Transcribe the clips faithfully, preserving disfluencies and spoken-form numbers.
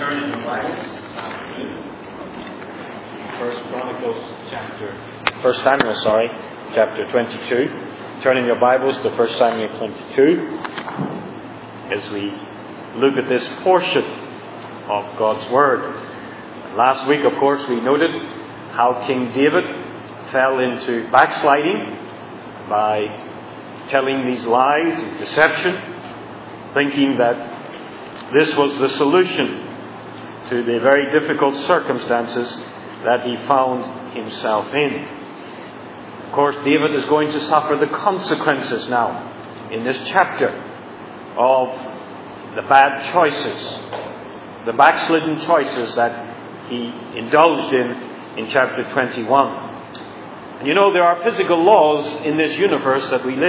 turn in your Bibles First Chronicles chapter, First Samuel, sorry, chapter twenty-two. Turn in your Bibles to First Samuel twenty-two as we look at this portion of God's Word. Last week, of course, we noted how King David fell into backsliding by telling these lies and deception, thinking that this was the solution to the very difficult circumstances that he found himself in. Of course, David is going to suffer the consequences now in this chapter of the bad choices, the backslidden choices that he indulged in in chapter twenty-one. And you know, there are physical laws in this universe that we live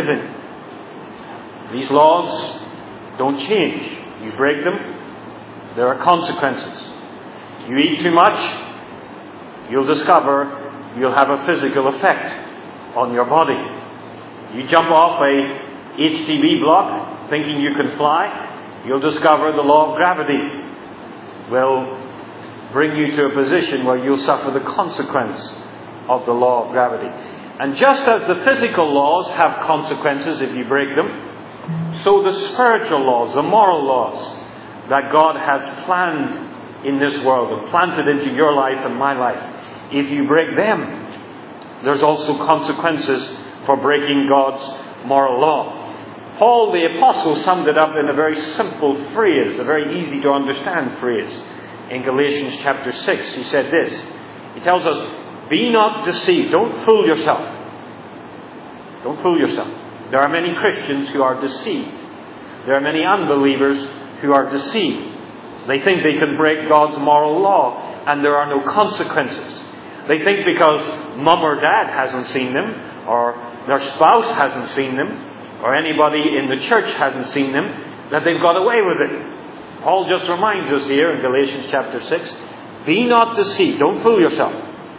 in. These laws don't change. You break them, there are consequences. You eat too much, you'll discover you'll have a physical effect on your body. You jump off a H T V block thinking you can fly, you'll discover the law of gravity will bring you to a position where you'll suffer the consequence of the law of gravity. And just as the physical laws have consequences if you break them, so the spiritual laws, the moral laws that God has planned in this world and planted into your life and my life, if you break them, there's also consequences for breaking God's moral law. Paul the Apostle summed it up in a very simple phrase, a very easy to understand phrase. In Galatians chapter six, he said this. He tells us, be not deceived. Don't fool yourself. Don't fool yourself. There are many Christians who are deceived. There are many unbelievers who are deceived. They think they can break God's moral law and there are no consequences. They think because mum or dad hasn't seen them, or their spouse hasn't seen them, or anybody in the church hasn't seen them, that they've got away with it. Paul just reminds us here in Galatians chapter six, be not deceived. Don't fool yourself.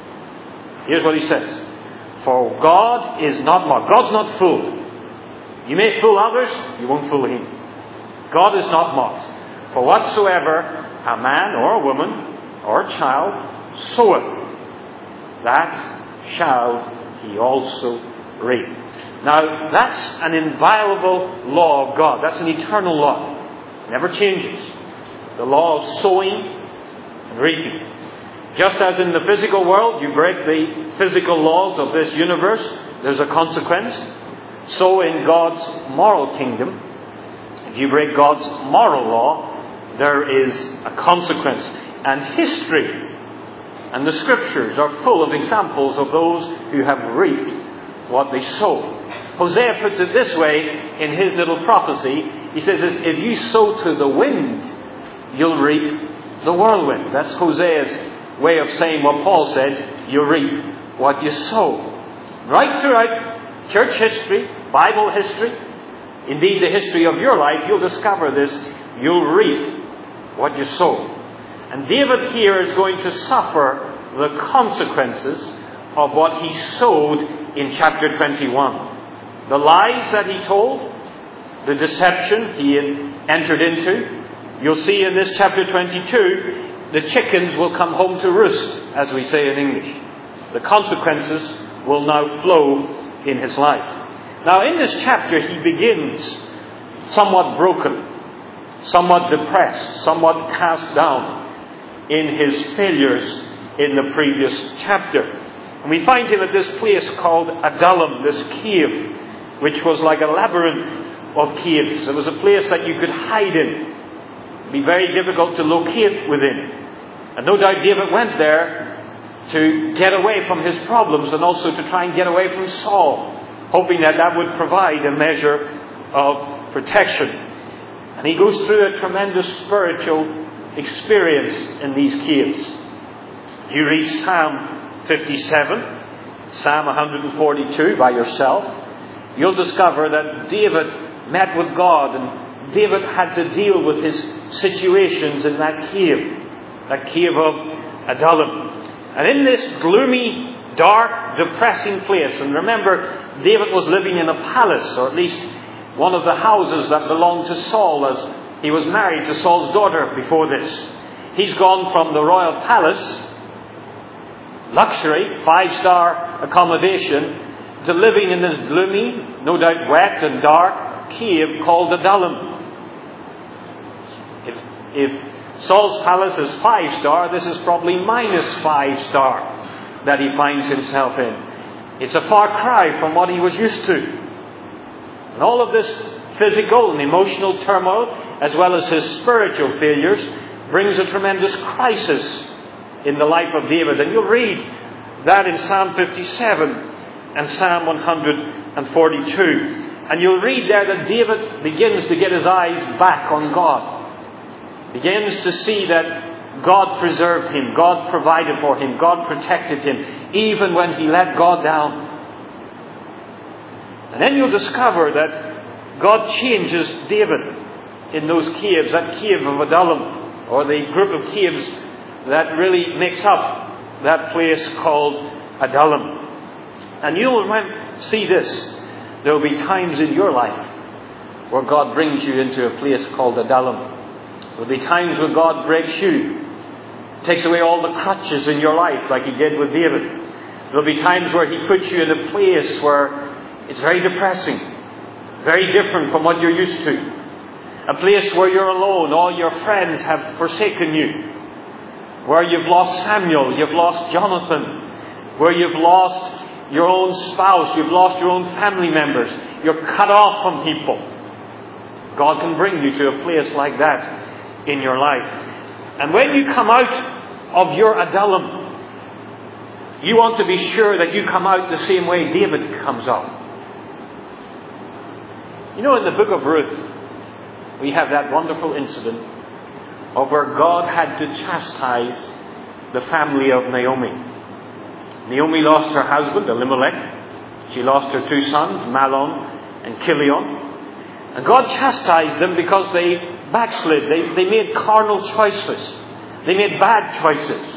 Here's what he says. For God is not mocked. God's not fooled. You may fool others, you won't fool him. God is not mocked. For whatsoever a man or a woman or a child soweth, that shall he also reap. Now, that's an inviolable law of God. That's an eternal law. It never changes. The law of sowing and reaping. Just as in the physical world, you break the physical laws of this universe, there's a consequence. So in God's moral kingdom, if you break God's moral law, there is a consequence. And history and the Scriptures are full of examples of those who have reaped what they sowed. Hosea puts it this way in his little prophecy. He says, if you sow to the wind, you'll reap the whirlwind. That's Hosea's way of saying what Paul said, you'll reap what you sow. Right throughout church history, Bible history, indeed the history of your life, you'll discover this. You'll reap what you sow. And David here is going to suffer the consequences of what he sowed in chapter twenty-one. The lies that he told, the deception he entered into. You'll see in this chapter twenty-two, the chickens will come home to roost, as we say in English. The consequences will now flow in his life. Now, in this chapter, he begins somewhat broken, somewhat depressed, somewhat cast down in his failures in the previous chapter. And we find him at this place called Adullam, this cave, which was like a labyrinth of caves. It was a place that you could hide in. It would be very difficult to locate within. And no doubt David went there to get away from his problems and also to try and get away from Saul, hoping that that would provide a measure of protection. And he goes through a tremendous spiritual experience in these caves. You read Psalm fifty-seven, Psalm one forty-two by yourself, you'll discover that David met with God and David had to deal with his situations in that cave, that cave of Adullam. And in this gloomy, dark, depressing place, and remember, David was living in a palace, or at least one of the houses that belonged to Saul, as he was married to Saul's daughter before this. He's gone from the royal palace, luxury, five-star accommodation, to living in this gloomy, no doubt wet and dark cave called Adullam. If, if Saul's palace is five-star, this is probably minus five-star that he finds himself in. It's a far cry from what he was used to. And all of this physical and emotional turmoil, as well as his spiritual failures, brings a tremendous crisis in the life of David. And you'll read that in Psalm fifty-seven and Psalm one forty-two. And you'll read there that David begins to get his eyes back on God. Begins to see that God preserved him, God provided for him, God protected him, even when he let God down. And then you'll discover that God changes David in those caves, that cave of Adullam, or the group of caves that really makes up that place called Adullam. And you will see this. There will be times in your life where God brings you into a place called Adullam. There will be times when God breaks you, takes away all the crutches in your life like He did with David. There will be times where He puts you in a place where it's very depressing, very different from what you're used to. A place where you're alone, all your friends have forsaken you. Where you've lost Samuel, you've lost Jonathan. Where you've lost your own spouse, you've lost your own family members. You're cut off from people. God can bring you to a place like that in your life. And when you come out of your Adullam, you want to be sure that you come out the same way David comes out. You know, in the book of Ruth, we have that wonderful incident of where God had to chastise the family of Naomi. Naomi lost her husband, Elimelech. She lost her two sons, Mahlon and Chilion. And God chastised them because they backslid. They, they made carnal choices. They made bad choices.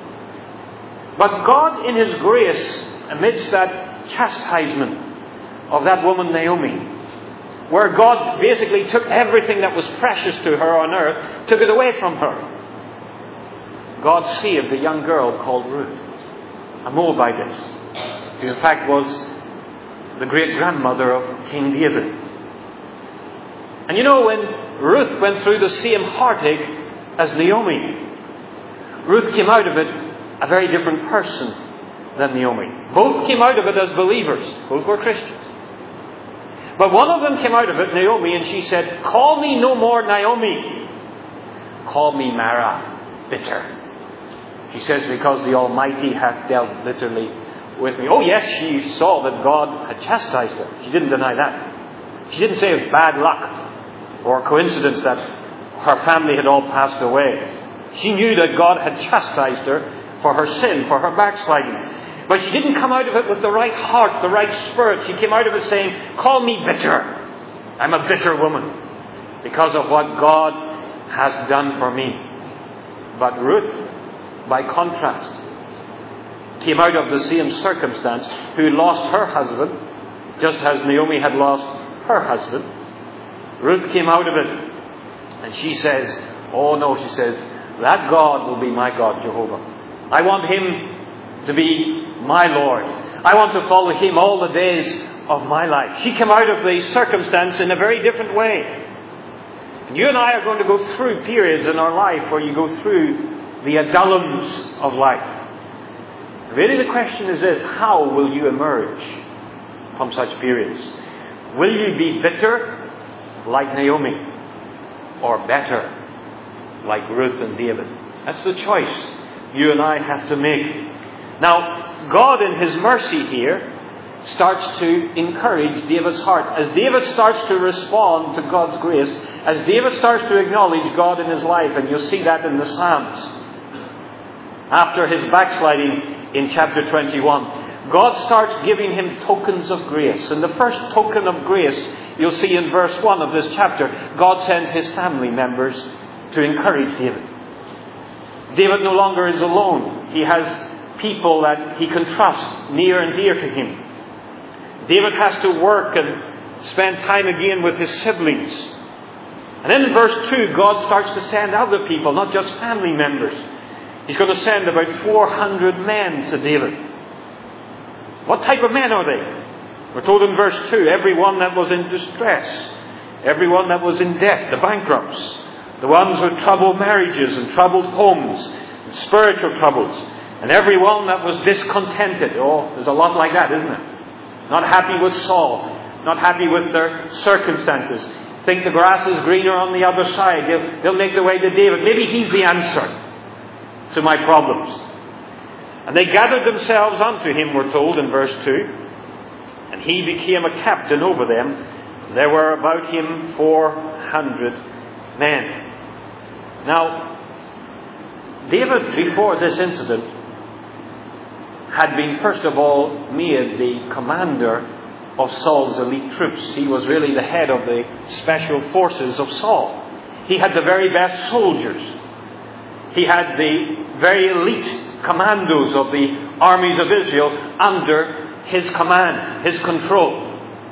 But God, in His grace, amidst that chastisement of that woman Naomi, where God basically took everything that was precious to her on earth, took it away from her, God saved a young girl called Ruth, a Moabitess, who in fact was the great-grandmother of King David. And you know, when Ruth went through the same heartache as Naomi, Ruth came out of it a very different person than Naomi. Both came out of it as believers. Both were Christians. But one of them came out of it, Naomi, and she said, "Call me no more Naomi. Call me Mara, bitter." She says, "Because the Almighty hath dealt bitterly with me." Oh yes, she saw that God had chastised her. She didn't deny that. She didn't say it was bad luck or coincidence that her family had all passed away. She knew that God had chastised her for her sin, for her backsliding. But she didn't come out of it with the right heart, the right spirit. She came out of it saying, "Call me bitter. I'm a bitter woman because of what God has done for me." But Ruth, by contrast, came out of the same circumstance, who lost her husband, just as Naomi had lost her husband. Ruth came out of it, and she says, "Oh no," she says, "that God will be my God, Jehovah. I want Him to be my Lord. I want to follow Him all the days of my life." She came out of the circumstance in a very different way. And you and I are going to go through periods in our life where you go through the Adullams of life. Really the question is this: how will you emerge from such periods? Will you be bitter like Naomi, or better like Ruth and David? That's the choice you and I have to make. Now, God in His mercy here starts to encourage David's heart. As David starts to respond to God's grace, as David starts to acknowledge God in his life, and you'll see that in the Psalms, after his backsliding in chapter twenty-one, God starts giving him tokens of grace. And the first token of grace, you'll see in verse one of this chapter, God sends His family members to encourage David. David no longer is alone. He has people that he can trust near and dear to him. David has to work and spend time again with his siblings. And then in verse two, God starts to send other people, not just family members. He's going to send about four hundred men to David. What type of men are they? We're told in verse two, everyone that was in distress, everyone that was in debt, the bankrupts, the ones with troubled marriages and troubled homes, and spiritual troubles, and everyone that was discontented. Oh, there's a lot like that, isn't it? Not happy with Saul, not happy with their circumstances. Think the grass is greener on the other side. They'll, they'll make their way to David. Maybe he's the answer to my problems. And they gathered themselves unto him, we're told in verse two. And he became a captain over them. There were about him four hundred men. Now, David, before this incident, had been first of all made the commander of Saul's elite troops. He was really the head of the special forces of Saul. He had the very best soldiers. He had the very elite commandos of the armies of Israel under his command, his control.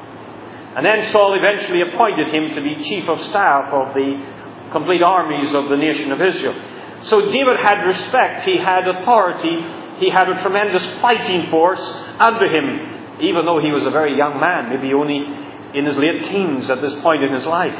And then Saul eventually appointed him to be chief of staff of the complete armies of the nation of Israel. So David had respect, he had authority, he had a tremendous fighting force under him, even though he was a very young man, maybe only in his late teens at this point in his life.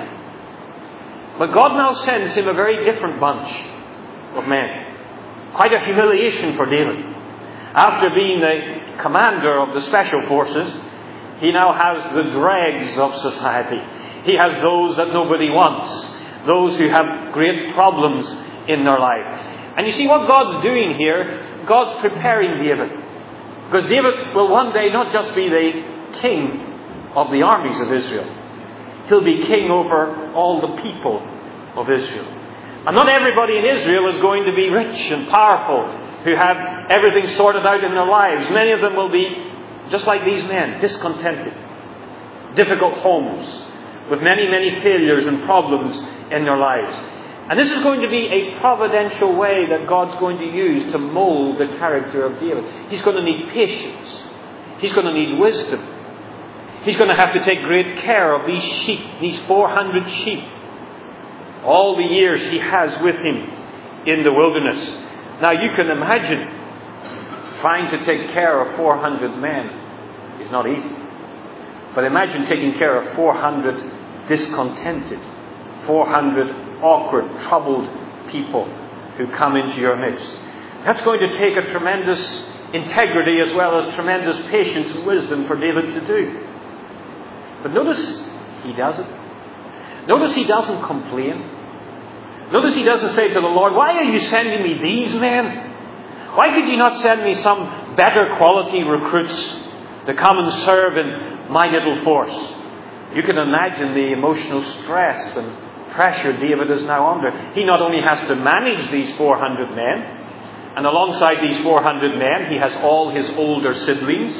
But God now sends him a very different bunch of men. Quite a humiliation for David. After being the commander of the special forces, he now has the dregs of society. He has those that nobody wants, those who have great problems in their life. And you see what God's doing here, God's preparing David. Because David will one day not just be the king of the armies of Israel. He'll be king over all the people of Israel. And not everybody in Israel is going to be rich and powerful, who have everything sorted out in their lives. Many of them will be just like these men, discontented, difficult homes, with many, many failures and problems in their lives. And this is going to be a providential way that God's going to use to mold the character of David. He's going to need patience. He's going to need wisdom. He's going to have to take great care of these sheep, these four hundred sheep. All the years he has with him in the wilderness. Now you can imagine trying to take care of four hundred men is not easy. But imagine taking care of four hundred discontented, four hundred awkward, troubled people who come into your midst. That's going to take a tremendous integrity as well as tremendous patience and wisdom for David to do. But notice he doesn't. Notice he doesn't complain. Notice he doesn't say to the Lord, why are you sending me these men? Why could you not send me some better quality recruits to come and serve in my little force? You can imagine the emotional stress and pressure David is now under. He not only has to manage these four hundred men, and alongside these four hundred men, he has all his older siblings.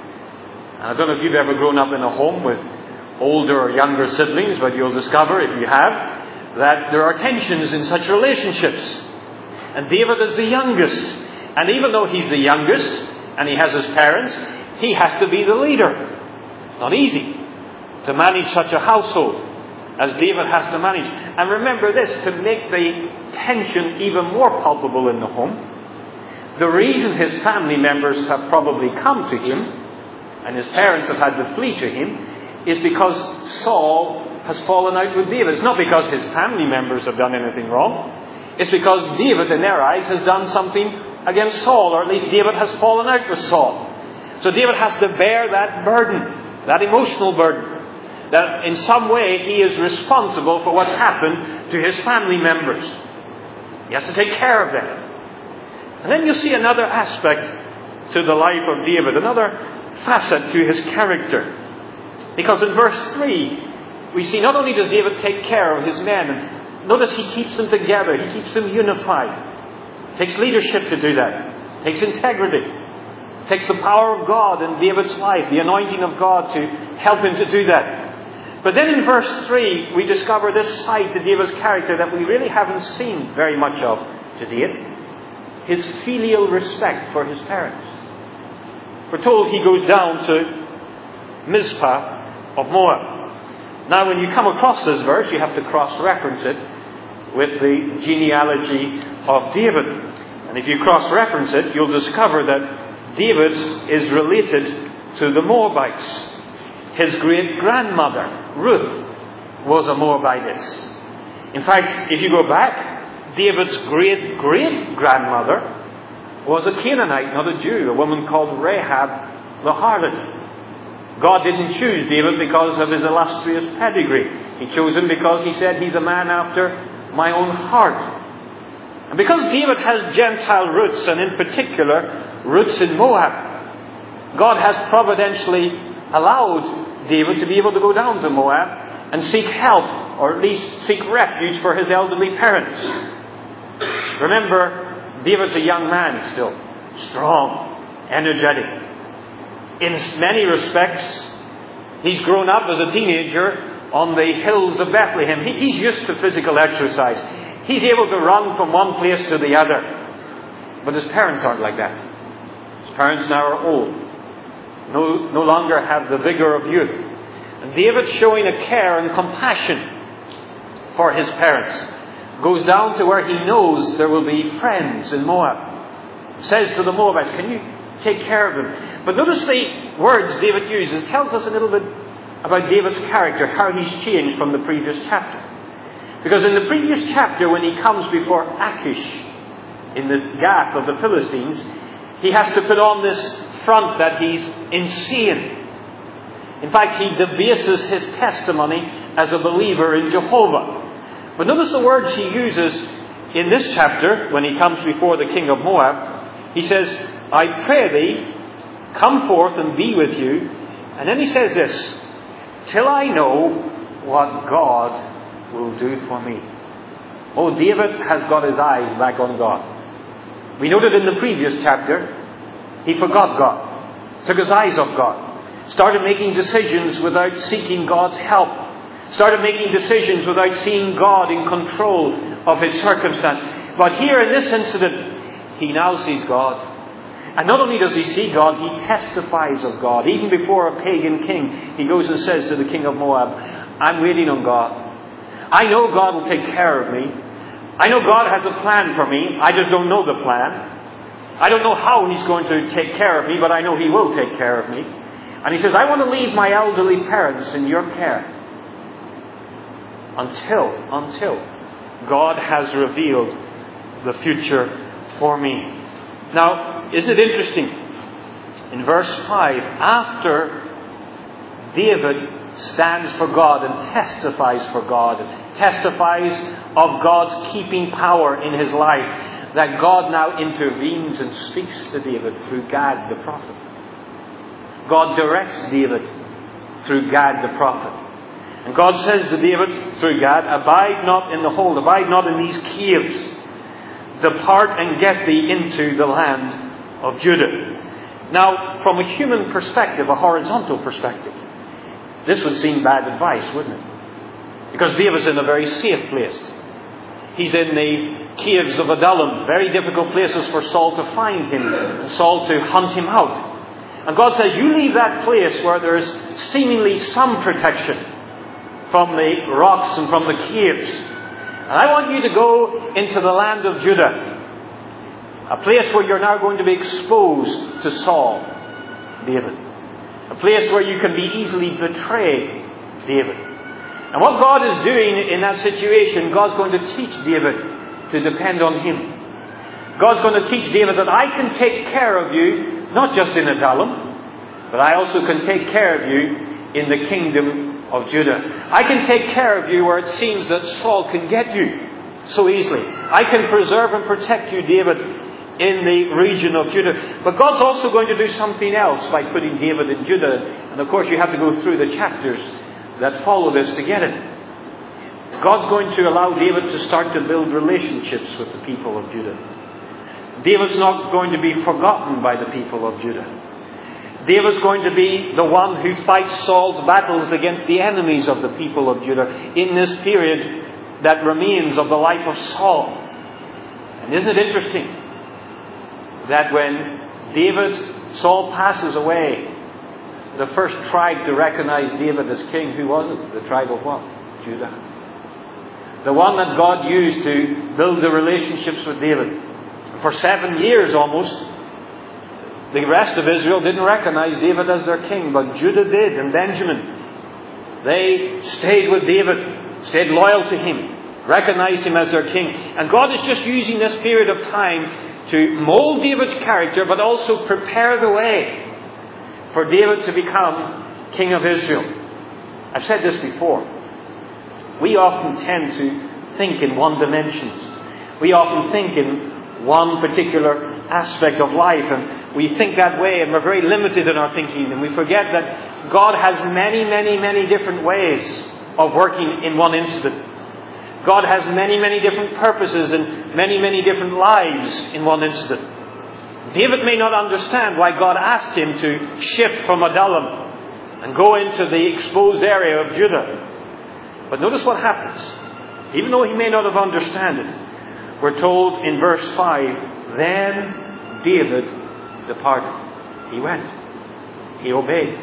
And I don't know if you've ever grown up in a home with older or younger siblings, but you'll discover, if you have, that there are tensions in such relationships. And David is the youngest. And even though he's the youngest, and he has his parents, he has to be the leader. It's not easy to manage such a household as David has to manage. And remember this, to make the tension even more palpable in the home, the reason his family members have probably come to him, and his parents have had to flee to him, is because Saul has fallen out with David. It's not because his family members have done anything wrong. It's because David, in their eyes, has done something against Saul, or at least David has fallen out with Saul. So David has to bear that burden, that emotional burden, that in some way he is responsible for what's happened to his family members. He has to take care of them. And then you see another aspect to the life of David, another facet to his character. Because in verse three, we see not only does David take care of his men, and notice he keeps them together, he keeps them unified. Takes leadership to do that. Takes integrity. Takes the power of God in David's life, the anointing of God to help him to do that. But then in verse three, we discover this side to David's character that we really haven't seen very much of to date. His filial respect for his parents. We're told he goes down to Mizpah of Moab. Now, when you come across this verse, you have to cross-reference it with the genealogy of David. And if you cross-reference it, you'll discover that David is related to the Moabites. His great-grandmother, Ruth, was a Moabitess. In fact, if you go back, David's great-great-grandmother was a Canaanite, not a Jew, a woman called Rahab the harlot. God didn't choose David because of his illustrious pedigree. He chose him because he said he's a man after my own heart. And because David has Gentile roots, and in particular roots in Moab, God has providentially allowed David to be able to go down to Moab and seek help, or at least seek refuge for his elderly parents. Remember, David's a young man still, strong, energetic. In many respects, he's grown up as a teenager on the hills of Bethlehem. He, he's used to physical exercise. He's able to run from one place to the other. But his parents aren't like that. His parents now are old. No, no longer have the vigor of youth. And David, showing a care and compassion for his parents, goes down to where he knows there will be friends in Moab. Says to the Moabites, can you take care of them? But notice the words David uses. Tells us a little bit about David's character, how he's changed from the previous chapter. Because in the previous chapter, when he comes before Achish in the Gath of the Philistines, he has to put on this front that he's insane. In fact, he debases his testimony as a believer in Jehovah. But notice the words he uses in this chapter when he comes before the king of Moab. He says, I pray thee, come forth and be with you. And then he says this, till I know what God will do for me. Oh, David has got his eyes back on God. We noted in the previous chapter, he forgot God, took his eyes off God, started making decisions without seeking God's help, started making decisions without seeing God in control of his circumstance. But here in this incident, he now sees God. And not only does he see God, he testifies of God. Even before a pagan king, he goes and says to the king of Moab, I'm waiting on God. I know God will take care of me. I know God has a plan for me. I just don't know the plan. I don't know how He's going to take care of me, but I know He will take care of me. And he says, I want to leave my elderly parents in your care. Until, until God has revealed the future for me. Now, isn't it interesting? In verse five, after David stands for God and testifies for God, and testifies of God's keeping power in his life, that God now intervenes and speaks to David through Gad the prophet. God directs David through Gad the prophet. And God says to David through Gad, abide not in the hold, abide not in these caves. Depart and get thee into the land of Judah. Now, from a human perspective, a horizontal perspective, this would seem bad advice, wouldn't it? Because David's in a very safe place. He's in the caves of Adullam, very difficult places for Saul to find him, and Saul to hunt him out. And God says, you leave that place where there's seemingly some protection from the rocks and from the caves. And I want you to go into the land of Judah, a place where you're now going to be exposed to Saul, David. A place where you can be easily betrayed, David. And what God is doing in that situation, God's going to teach David to depend on Him. God's going to teach David that I can take care of you, not just in Adullam, but I also can take care of you in the kingdom of Judah. I can take care of you where it seems that Saul can get you so easily. I can preserve and protect you, David, in the region of Judah. But God's also going to do something else by putting David in Judah. And of course you have to go through the chapters that follow this to get it. God's going to allow David to start to build relationships with the people of Judah. David's not going to be forgotten by the people of Judah. David's going to be the one who fights Saul's battles against the enemies of the people of Judah in this period that remains of the life of Saul. And isn't it interesting that when David, Saul passes away, the first tribe to recognize David as king, who was it? The tribe of what? Judah. The one that God used to build the relationships with David. For seven years almost, the rest of Israel didn't recognize David as their king, but Judah did, and Benjamin. They stayed with David, stayed loyal to him, recognized him as their king. And God is just using this period of time to mold David's character, but also prepare the way for David to become king of Israel. I've said this before. We often tend to think in one dimension. We often think in one particular aspect of life, and we think that way, and we're very limited in our thinking, and we forget that God has many, many, many different ways of working in one incident. God has many, many different purposes and many, many different lives in one incident. David may not understand why God asked him to shift from Adullam and go into the exposed area of Judah. But notice what happens. Even though he may not have understood it, we're told in verse five, then David departed. He went. He obeyed.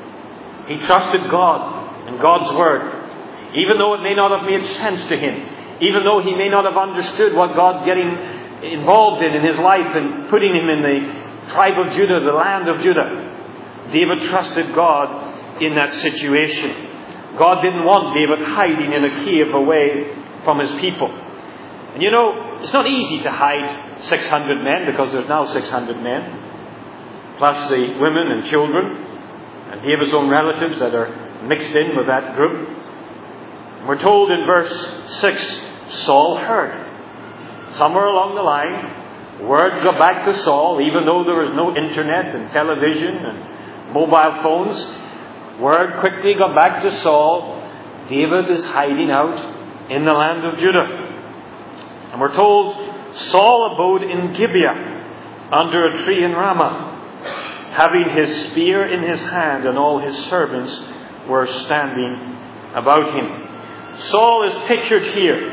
He trusted God and God's word. Even though it may not have made sense to him. Even though he may not have understood what God's getting involved in in his life and putting him in the tribe of Judah, the land of Judah. David trusted God in that situation. God didn't want David hiding in a cave away from his people. And you know, it's not easy to hide six hundred men, because there's now six hundred men, plus the women and children, and David's own relatives that are mixed in with that group. And we're told in verse six, Saul heard. Somewhere along the line, word got back to Saul, even though there was no internet and television and mobile phones. Word quickly got back to Saul, David is hiding out in the land of Judah. And we're told Saul abode in Gibeah under a tree in Ramah, having his spear in his hand, and all his servants were standing about him. Saul is pictured here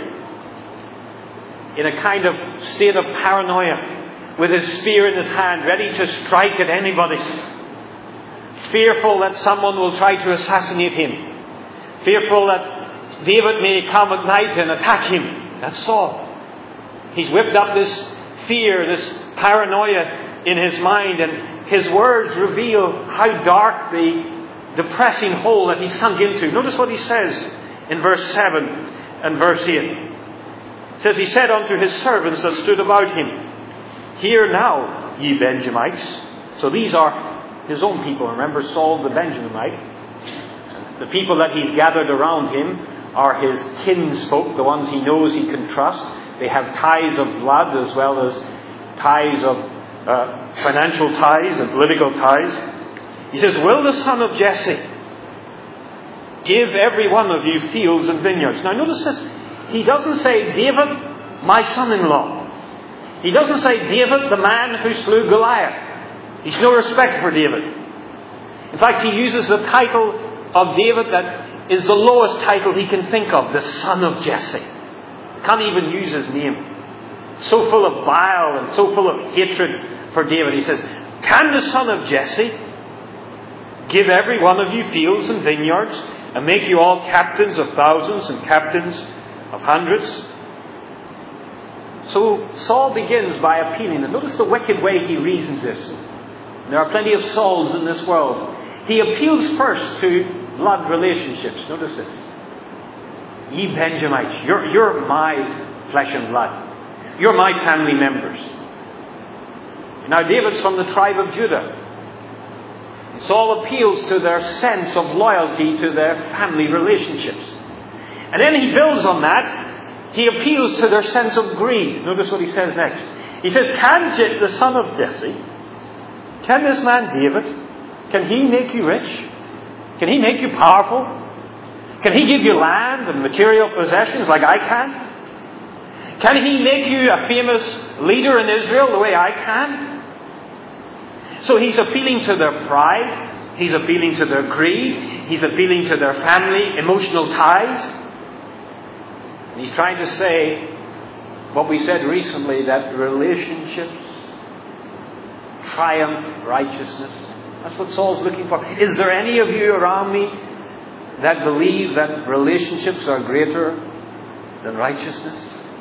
in a kind of state of paranoia, with his spear in his hand, ready to strike at anybody. Fearful that someone will try to assassinate him. Fearful that David may come at night and attack him. That's Saul. He's whipped up this fear, this paranoia in his mind, and his words reveal how dark the depressing hole that he's sunk into. Notice what he says in verse seven and verse eight. It says, he said unto his servants that stood about him, Hear now, ye Benjamites. So these are his own people. Remember, Saul's a Benjaminite. The people that he's gathered around him are his kinsfolk, the ones he knows he can trust. They have ties of blood as well as ties of uh, financial ties and political ties. He says, Will the son of Jesse give every one of you fields and vineyards? Now notice this. He doesn't say, David, my son-in-law. He doesn't say, David, the man who slew Goliath. He's no respect for David. In fact, he uses the title of David that is the lowest title he can think of, the son of Jesse. Can't even use his name. So full of bile and so full of hatred for David. He says, Can the son of Jesse give every one of you fields and vineyards, and make you all captains of thousands and captains of hundreds? So Saul begins by appealing. And notice the wicked way he reasons this. There are plenty of Sauls in this world. He appeals first to blood relationships. Notice this. Ye Benjamites, you're, you're my flesh and blood. You're my family members. Now David's from the tribe of Judah. Saul appeals to their sense of loyalty to their family relationships. And then he builds on that. He appeals to their sense of greed. Notice what he says next. He says, Can Je- the son of Jesse, can this man David, can he make you rich? Can he make you powerful? Can he give you land and material possessions like I can? Can he make you a famous leader in Israel the way I can? So he's appealing to their pride. He's appealing to their greed. He's appealing to their family, emotional ties. And he's trying to say what we said recently, that relationships triumph righteousness That's what Saul's looking for. Is there any of you around me that believe that relationships are greater than righteousness?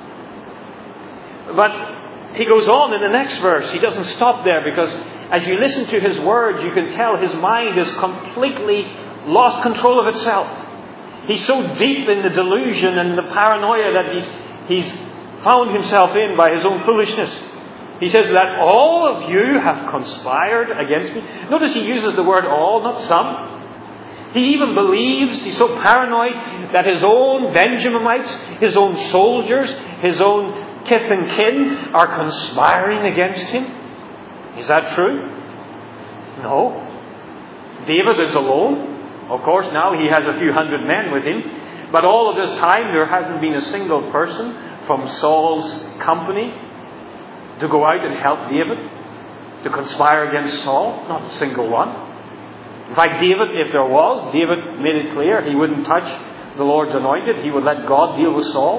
But he goes on in the next verse. He doesn't stop there, because as you listen to his words, you can tell his mind is completely lost control of itself. He's so deep in the delusion and the paranoia that he's, he's found himself in by his own foolishness. He says that all of you have conspired against me. Notice he uses the word all, not some. He even believes, he's so paranoid, that his own Benjaminites, his own soldiers, his own kith and kin are conspiring against him. Is that true? No. David is alone. Of course, now he has a few hundred men with him. But all of this time, there hasn't been a single person from Saul's company to go out and help David, to conspire against Saul. Not a single one. In fact, David, if there was, David made it clear he wouldn't touch the Lord's anointed. He would let God deal with Saul.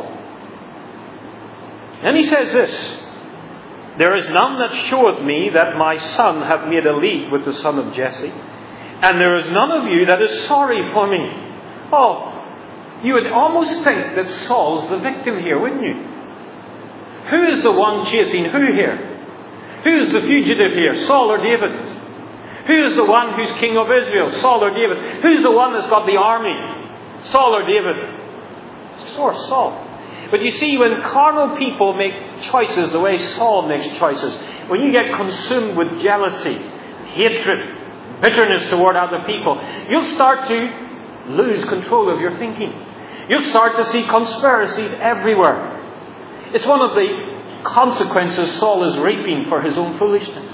Then he says this: there is none that showeth me that my son hath made a league with the son of Jesse, and there is none of you that is sorry for me. Oh, you would almost think that Saul's the victim here, wouldn't you? Who is the one chasing who here? Who is the fugitive here, Saul or David? Who is the one who's king of Israel, Saul or David? Who's the one that's got the army, Saul or David? Of course, Saul. But you see, when carnal people make choices the way Saul makes choices, when you get consumed with jealousy, hatred, bitterness toward other people, you'll start to lose control of your thinking. You'll start to see conspiracies everywhere. It's one of the consequences Saul is reaping for his own foolishness.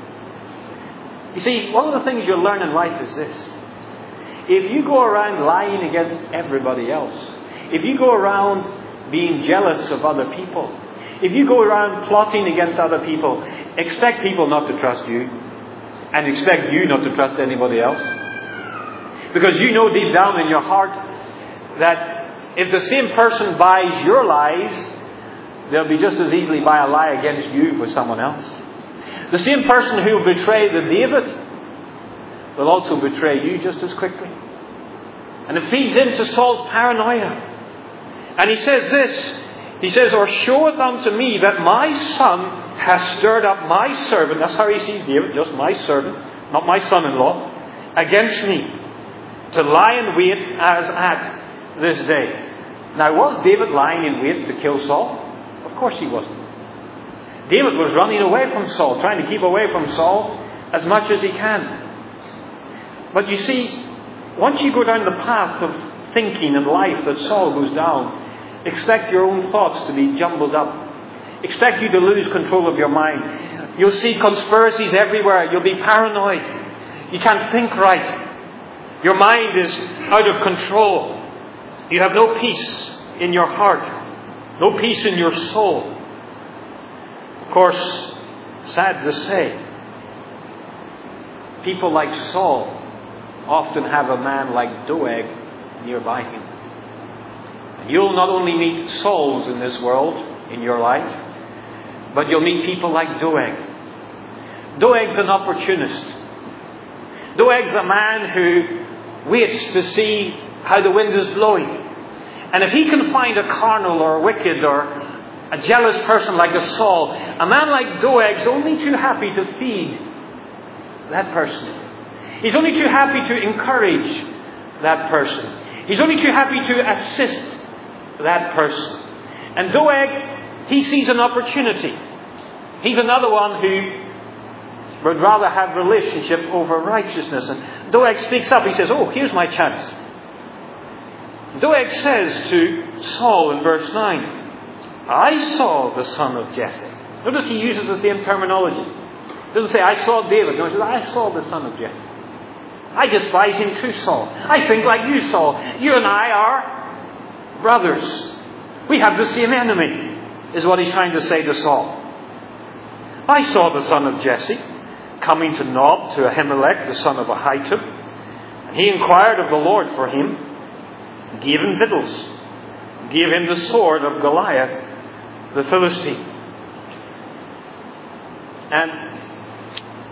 You see, one of the things you'll learn in life is this: if you go around lying against everybody else, if you go around being jealous of other people, if you go around plotting against other people, expect people not to trust you, and expect you not to trust anybody else. Because you know deep down in your heart that if the same person buys your lies, they'll be just as easily buy a lie against you with someone else. The same person who will betray the David will also betray you just as quickly. And it feeds into Saul's paranoia. And he says this, he says, or showeth unto me that my son hath stirred up my servant, that's how he sees David, just my servant, not my son-in-law, against me, to lie in wait as at this day. Now, was David lying in wait to kill Saul? Of course he wasn't. David was running away from Saul, trying to keep away from Saul as much as he can. But you see, once you go down the path of thinking and life that Saul goes down, expect your own thoughts to be jumbled up. Expect you to lose control of your mind. You'll see conspiracies everywhere. You'll be paranoid. You can't think right. Your mind is out of control. You have no peace in your heart. No peace in your soul. Of course, sad to say, people like Saul often have a man like Doeg nearby him. And you'll not only meet Sauls in this world, in your life, but you'll meet people like Doeg. Doeg's an opportunist. Doeg's a man who waits to see how the wind is blowing. And if he can find a carnal or a wicked or a jealous person like a Saul, a man like Doeg's only too happy to feed that person. He's only too happy to encourage that person. He's only too happy to assist that person. And Doeg, he sees an opportunity. He's another one who would rather have relationship over righteousness. And Doeg speaks up. He says, oh, here's my chance. Doeg says to Saul in verse nine, I saw the son of Jesse. Notice he uses the same terminology. He doesn't say, I saw David. No, he says, I saw the son of Jesse. I despise him too, Saul. I think like you, Saul. You and I are brothers. We have the same enemy, is what he's trying to say to Saul. I saw the son of Jesse coming to Nob to Ahimelech, the son of Ahitub. And he inquired of the Lord for him, gave him victuals, gave him the sword of Goliath, the Philistine. And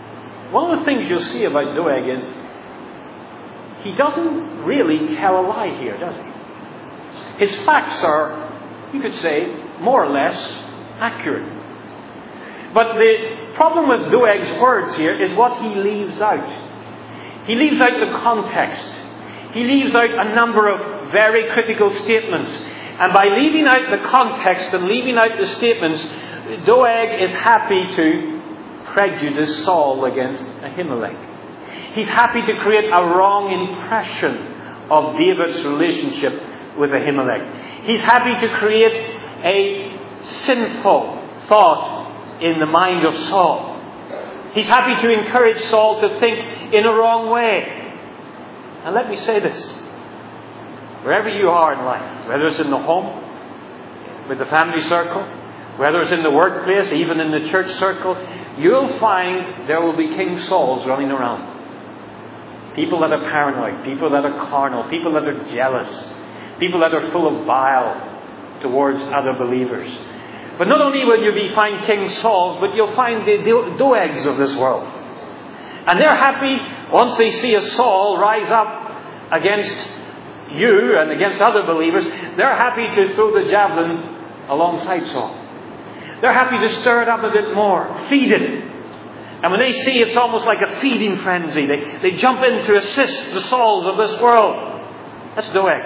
one of the things you'll see about Doeg is he doesn't really tell a lie here, does he? His facts are, you could say, more or less accurate. But the problem with Doeg's words here is what he leaves out. He leaves out the context. He leaves out a number of very critical statements. And by leaving out the context and leaving out the statements, Doeg is happy to prejudice Saul against Ahimelech. He's happy to create a wrong impression of David's relationship with Ahimelech. He's happy to create a sinful thought in the mind of Saul. He's happy to encourage Saul to think in a wrong way. And let me say this. Wherever you are in life, whether it's in the home, with the family circle, whether it's in the workplace, even in the church circle, you'll find there will be King Sauls running around. People that are paranoid, people that are carnal, people that are jealous, people that are full of bile towards other believers. But not only will you be find King Sauls, but you'll find the Doegs of this world. And they're happy once they see a Saul rise up against you and against other believers. They're happy to throw the javelin alongside Saul. They're happy to stir it up a bit more, feed it. And when they see it's almost like a feeding frenzy, they, they jump in to assist the Sauls of this world. That's Doeg.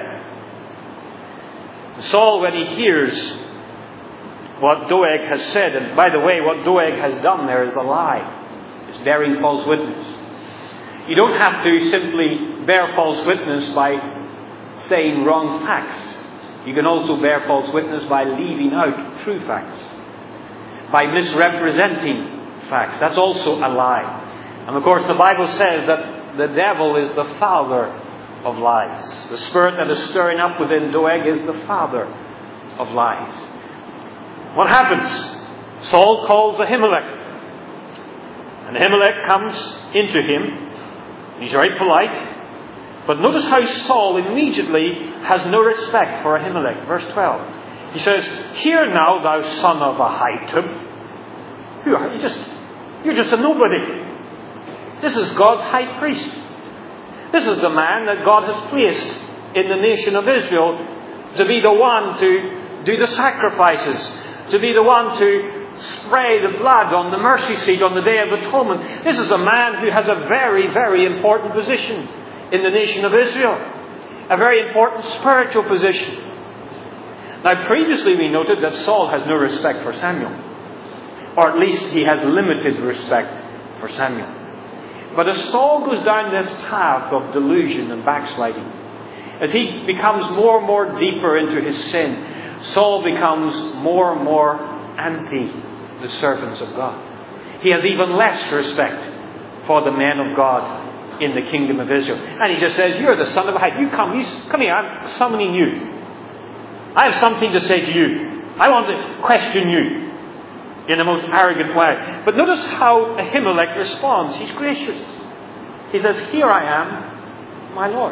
Saul, when he hears what Doeg has said, and by the way, what Doeg has done there is a lie. It's bearing false witness. You don't have to simply bear false witness by saying wrong facts. You can also bear false witness by leaving out true facts. By misrepresenting facts. That's also a lie. And of course the Bible says that the devil is the father of lies. The spirit that is stirring up within Doeg is the father of lies. What happens? Saul calls Ahimelech. And Ahimelech comes into him. He's very polite. But notice how Saul immediately has no respect for Ahimelech. Verse twelve. He says, "Hear now, thou son of Ahitub." Who are you? Just, you're just a nobody. This is God's high priest. This is the man that God has placed in the nation of Israel to be the one to do the sacrifices, to be the one to spray the blood on the mercy seat on the Day of Atonement. This is a man who has a very, very important position in the nation of Israel. A very important spiritual position. Now previously we noted that Saul has no respect for Samuel. Or at least he has limited respect for Samuel. But as Saul goes down this path of delusion and backsliding, as he becomes more and more deeper into his sin, Saul becomes more and more anti the servants of God. He has even less respect for the men of God in the kingdom of Israel. And he just says, "You're the son of Ahitub. You come, you come here, I'm summoning you. I have something to say to you. I want to question you in the most arrogant way." But notice how Ahimelech responds. He's gracious. He says, "Here I am, my Lord."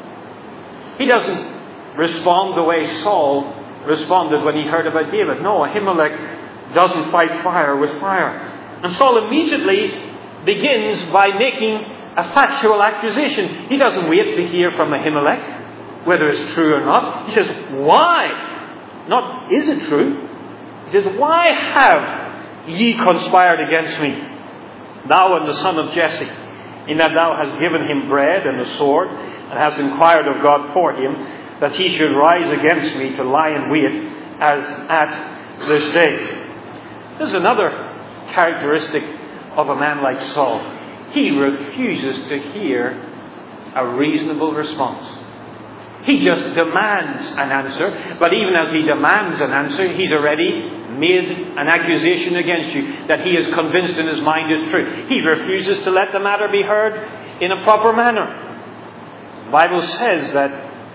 He doesn't respond the way Saul responded when he heard about David. No, Ahimelech doesn't fight fire with fire. And Saul immediately begins by making a factual accusation. He doesn't wait to hear from Ahimelech whether it's true or not. He says, "Why?" Not, "Is it true?" He says, "Why have ye conspired against me, thou and the son of Jesse, in that thou hast given him bread and a sword, and hast inquired of God for him, that he should rise against me to lie in wait as at this day?" This is another characteristic of a man like Saul. He refuses to hear a reasonable response. He just demands an answer, but even as he demands an answer, he's already made an accusation against you that he is convinced in his mind is true. He refuses to let the matter be heard in a proper manner. The Bible says that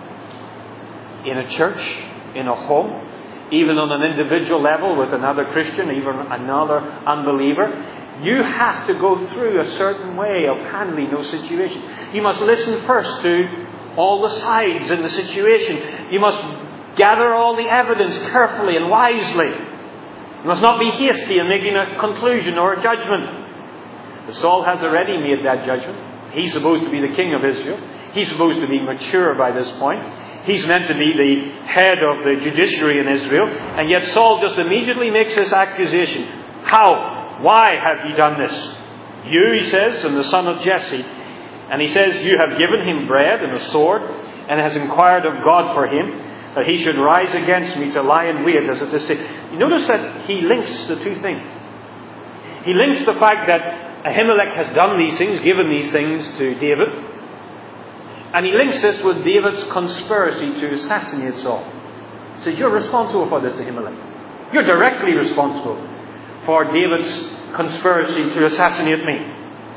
in a church, in a home, even on an individual level with another Christian, even another unbeliever, you have to go through a certain way of handling those situations. You must listen first to all the sides in the situation. You must gather all the evidence carefully and wisely. You must not be hasty in making a conclusion or a judgment. But Saul has already made that judgment. He's supposed to be the king of Israel. He's supposed to be mature by this point. He's meant to be the head of the judiciary in Israel. And yet Saul just immediately makes this accusation. How? Why have ye done this? You, he says, and the son of Jesse. And he says, you have given him bread and a sword, and has inquired of God for him, that he should rise against me to lie in wait as at this day. You notice that he links the two things. He links the fact that Ahimelech has done these things, given these things to David. And he links this with David's conspiracy to assassinate Saul. He says, you're responsible for this, Ahimelech. You're directly responsible for David's conspiracy to assassinate me.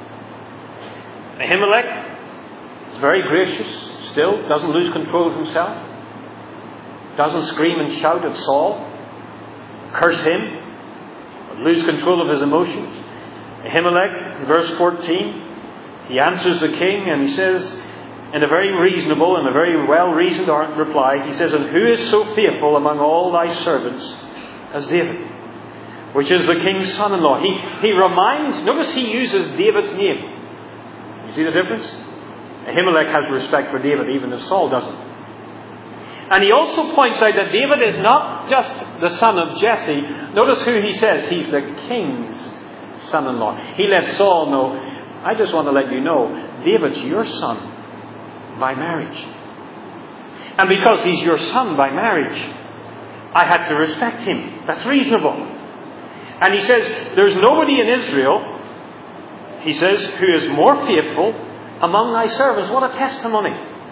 Ahimelech is very gracious still, doesn't lose control of himself, doesn't scream and shout at Saul, curse him, lose control of his emotions. Ahimelech, in verse fourteen, he answers the king and he says, in a very reasonable and a very well-reasoned reply, he says, and who is so faithful among all thy servants as David, which is the king's son-in-law? He, he reminds, notice he uses David's name. You see the difference? Ahimelech has respect for David, even if Saul doesn't. And he also points out that David is not just the son of Jesse. Notice who he says. He's the king's son-in-law. He lets Saul know, I just want to let you know, David's your son by marriage. And because he's your son by marriage, I had to respect him. That's reasonable. And he says, there's nobody in Israel, he says, who is more faithful among thy servants. What a testimony.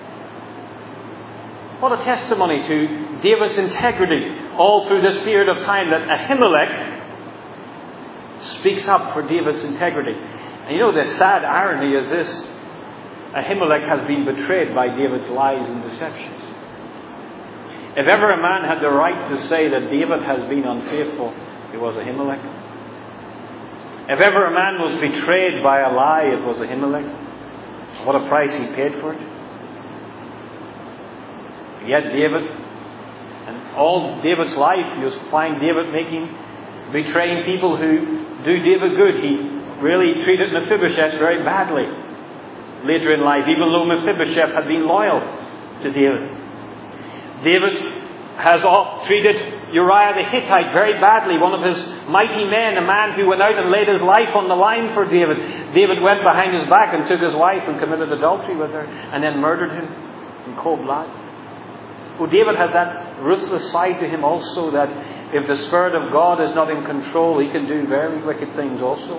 What a testimony to David's integrity all through this period of time, that Ahimelech speaks up for David's integrity. And you know, the sad irony is this: Ahimelech has been betrayed by David's lies and deceptions. If ever a man had the right to say that David has been unfaithful, it was Ahimelech. If ever a man was betrayed by a lie, it was Ahimelech. What a price he paid for it. Yet David, and all David's life, you'll find David making, betraying people who do David good. He really treated Mephibosheth very badly later in life, even though Mephibosheth had been loyal to David. David has all treated Uriah the Hittite very badly, one of his mighty men, a man who went out and laid his life on the line for David. David went behind his back and took his wife and committed adultery with her and then murdered him in cold blood. Well, David had that ruthless side to him also, that if the Spirit of God is not in control, he can do very wicked things also.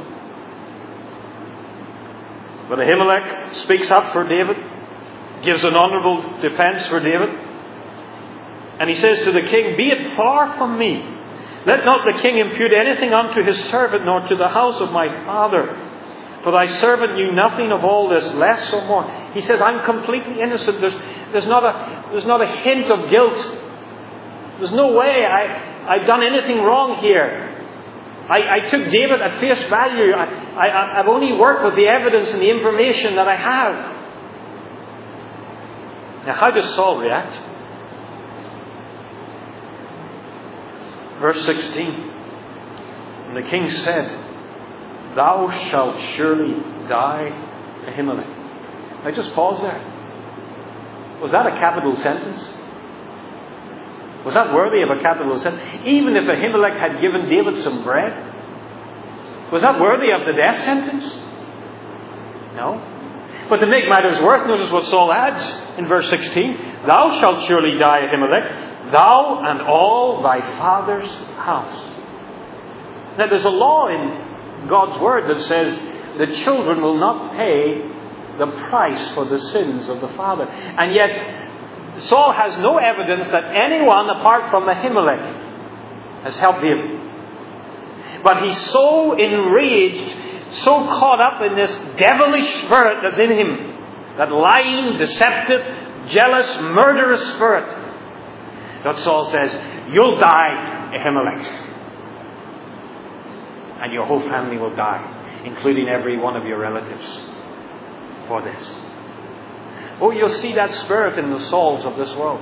But Ahimelech speaks up for David, gives an honourable defence for David. And he says to the king, be it far from me. Let not the king impute anything unto his servant, nor to the house of my father. For thy servant knew nothing of all this, less or more. He says, I'm completely innocent. There's, there's, not, a, there's not a hint of guilt. There's no way I, I've done anything wrong here. I, I took David at face value. I, I, I've only worked with the evidence and the information that I have. Now, how does Saul react? Verse sixteen. And the king said, thou shalt surely die, Ahimelech. Now just pause there. Was that a capital sentence? Was that worthy of a capital sentence? Even if Ahimelech had given David some bread? Was that worthy of the death sentence? No. But to make matters worse, notice what Saul adds in verse sixteen. Thou shalt surely die, Ahimelech, thou and all thy father's house. Now there's a law in God's word that says the children will not pay the price for the sins of the father. And yet Saul has no evidence that anyone apart from Ahimelech has helped David. But he's so enraged, so caught up in this devilish spirit that's in him, that lying, deceptive, jealous, murderous spirit, that Saul says, you'll die, Ahimelech. And your whole family will die, including every one of your relatives, for this. Oh, you'll see that spirit in the Sauls of this world.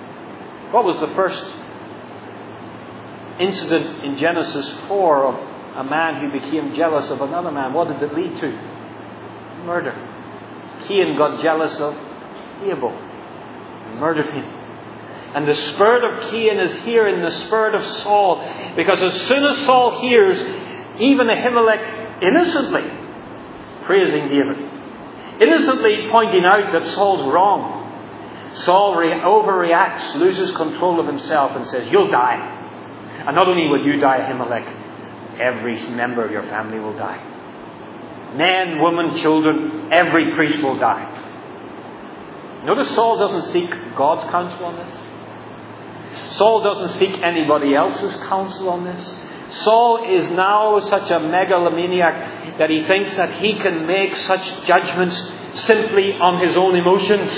What was the first incident in Genesis four of a man who became jealous of another man. What did it lead to? Murder. Cain got jealous of Abel and murdered him. And the spirit of Cain is here in the spirit of Saul, because as soon as Saul hears even Ahimelech innocently praising David, innocently pointing out that Saul's wrong, Saul re- overreacts, loses control of himself and says, "You'll die. And not only will you die, Ahimelech, every member of your family will die. Men, women, children, every priest will die." Notice Saul doesn't seek God's counsel on this. Saul doesn't seek anybody else's counsel on this. Saul is now such a megalomaniac that he thinks that he can make such judgments simply on his own emotions.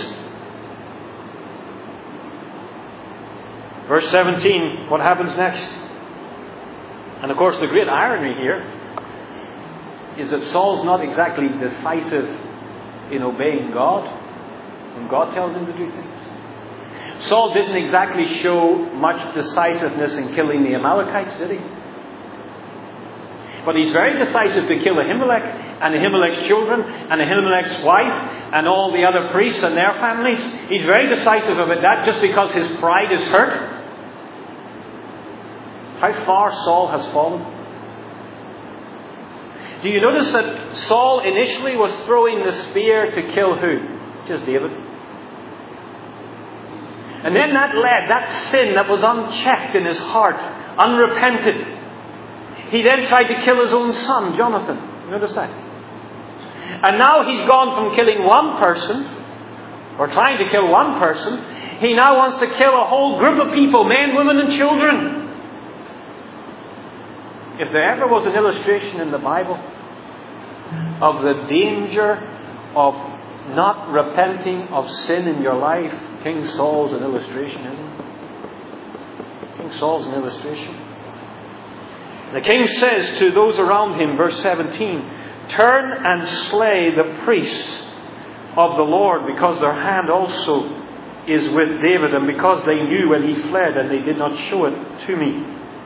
Verse seventeen, what happens next? And of course the great irony here is that Saul's not exactly decisive in obeying God when God tells him to do things. Saul didn't exactly show much decisiveness in killing the Amalekites, did he? But he's very decisive to kill Ahimelech and Ahimelech's children and Ahimelech's wife and all the other priests and their families. He's very decisive about that just because his pride is hurt. How far Saul has fallen. Do you notice that Saul initially was throwing the spear to kill who? Just David. And then that led, that sin that was unchecked in his heart, unrepented. He then tried to kill his own son, Jonathan. You notice that? And now he's gone from killing one person, or trying to kill one person, he now wants to kill a whole group of people, men, women and children. If there ever was an illustration in the Bible of the danger of not repenting of sin in your life, King Saul's an illustration, isn't it? King Saul's an illustration. The king says to those around him, verse seventeen, "Turn and slay the priests of the Lord, because their hand also is with David, and because they knew when he fled and they did not show it to me."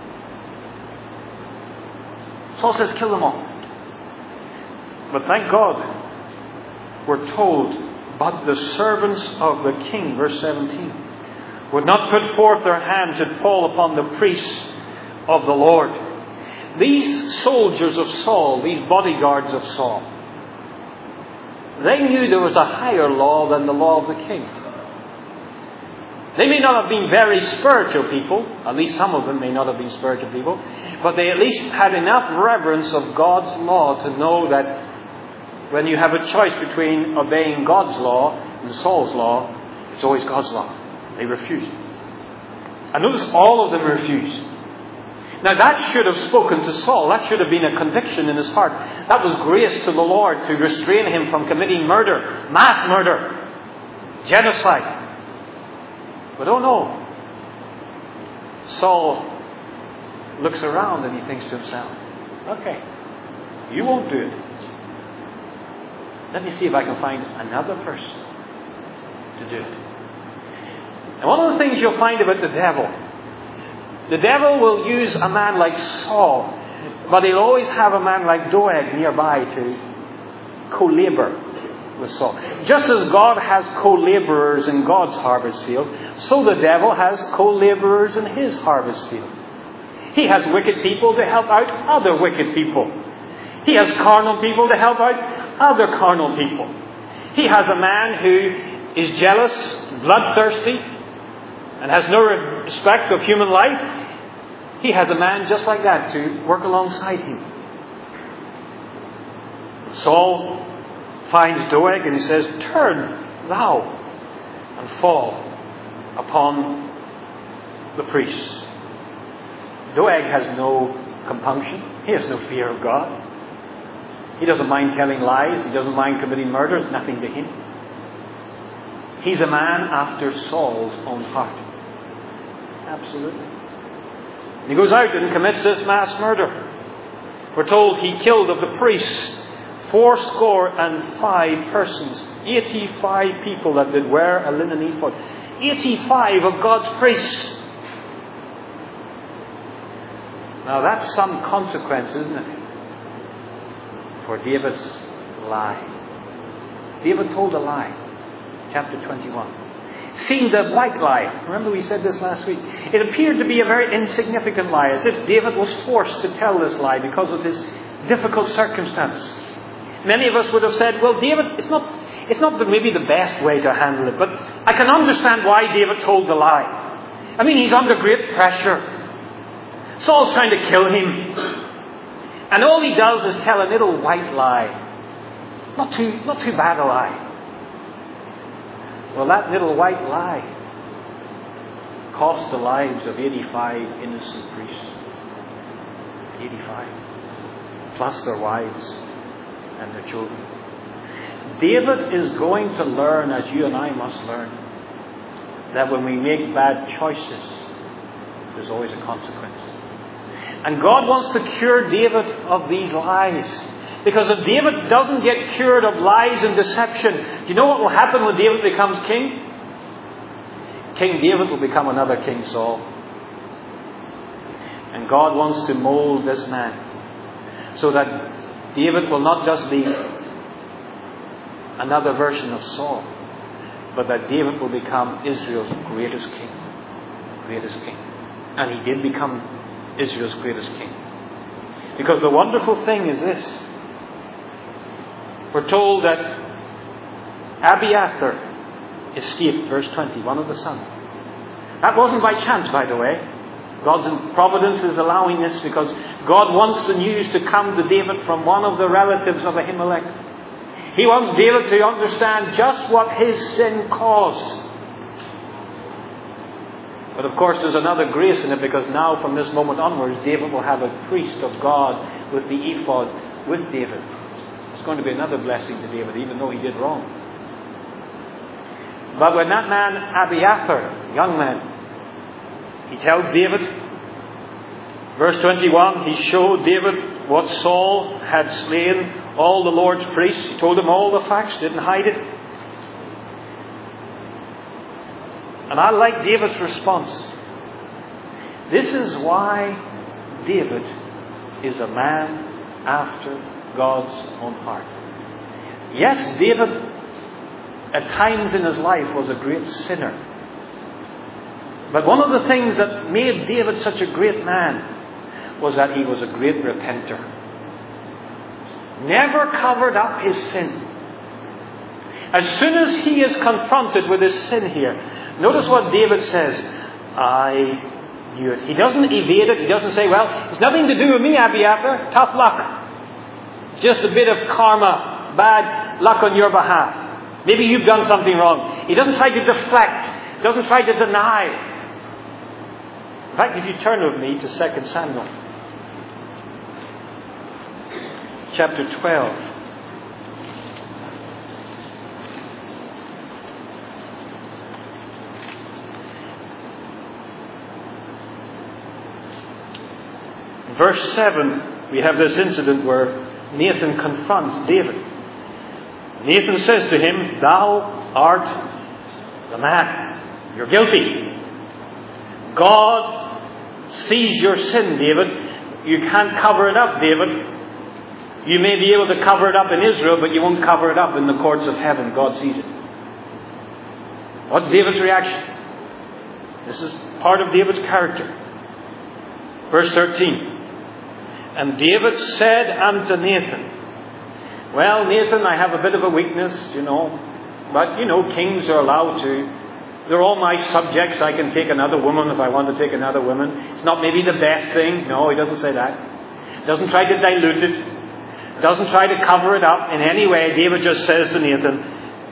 Saul says, kill them all. But thank God, we're told, but the servants of the king, verse seventeen, would not put forth their hand to fall upon the priests of the Lord. These soldiers of Saul, these bodyguards of Saul, they knew there was a higher law than the law of the king. They may not have been very spiritual people, at least some of them may not have been spiritual people, but they at least had enough reverence of God's law to know that when you have a choice between obeying God's law and Saul's law, it's always God's law. They refused. And notice all of them refused. Now that should have spoken to Saul. That should have been a conviction in his heart. That was grace to the Lord to restrain him from committing murder, mass murder, genocide. But oh no. Saul looks around and he thinks to himself, okay, you won't do it. Let me see if I can find another person to do it. And one of the things you'll find about the devil, the devil will use a man like Saul, but he'll always have a man like Doeg nearby to co-labor with Saul. Just as God has co-laborers in God's harvest field, so the devil has co-laborers in his harvest field. He has wicked people to help out other wicked people. He has carnal people to help out other carnal people. He has a man who is jealous, bloodthirsty, and has no respect of human life. He has a man just like that to work alongside him. Saul finds Doeg and he says, turn thou and fall upon the priests. Doeg has no compunction. He has no fear of God. He doesn't mind telling lies. He doesn't mind committing murder. It's nothing to him. He's a man after Saul's own heart. Absolutely. And he goes out and commits this mass murder. We're told he killed of the priests fourscore and five persons. Eighty-five people that did wear a linen ephod. Eighty-five of God's priests. Now that's some consequence, isn't it? For David's lie. David told a lie. Chapter twenty-one. Seemed a white lie. Remember we said this last week. It appeared to be a very insignificant lie, as if David was forced to tell this lie because of his difficult circumstance. Many of us would have said, well, David, it's not, it's not the, maybe the best way to handle it, but I can understand why David told the lie. I mean, he's under great pressure. Saul's trying to kill him. And all he does is tell a little white lie. Not too, not too bad a lie. Well, that little white lie cost the lives of eighty-five innocent priests. eighty-five. Plus their wives and their children. David is going to learn, as you and I must learn, that when we make bad choices, there's always a consequence. And God wants to cure David of these lies. Because if David doesn't get cured of lies and deception, do you know what will happen when David becomes king? King David will become another King Saul. And God wants to mold this man so that David will not just be another version of Saul, but that David will become Israel's greatest king. Greatest king. And he did become Israel's greatest king. Because the wonderful thing is this. We're told that Abiathar escaped, verse twenty, one of the sons. That wasn't by chance, by the way. God's providence is allowing this because God wants the news to come to David from one of the relatives of Ahimelech. He wants David to understand just what his sin caused. But of course there's another grace in it, because now from this moment onwards David will have a priest of God with the ephod with David. It's going to be another blessing to David, even though he did wrong. But when that man Abiathar, young man, he tells David, verse twenty-one, he showed David what Saul had slain all the Lord's priests. He told him all the facts, didn't hide it. And I like David's response. This is why David is a man after God's own heart. Yes, David at times in his life was a great sinner. But one of the things that made David such a great man was that he was a great repenter. Never covered up his sin. As soon as he is confronted with his sin here, notice what David says. I knew it. He doesn't evade it. He doesn't say, well, it's nothing to do with me, Abiathar. Tough luck. Just a bit of karma, bad luck on your behalf. Maybe you've done something wrong. He doesn't try to deflect. He doesn't try to deny. In fact, if you turn with me to Second Samuel, chapter twelve. Verse seven, we have this incident where Nathan confronts David. Nathan says to him, thou art the man. You're guilty. God sees your sin, David. You can't cover it up, David. You may be able to cover it up in Israel, but you won't cover it up in the courts of heaven. God sees it. What's David's reaction? This is part of David's character. Verse thirteen. And David said unto Nathan, well, Nathan, I have a bit of a weakness, you know, but, you know, kings are allowed to. They're all my subjects. I can take another woman if I want to take another woman. It's not maybe the best thing. No, he doesn't say that. Doesn't try to dilute it. Doesn't try to cover it up in any way. David just says to Nathan,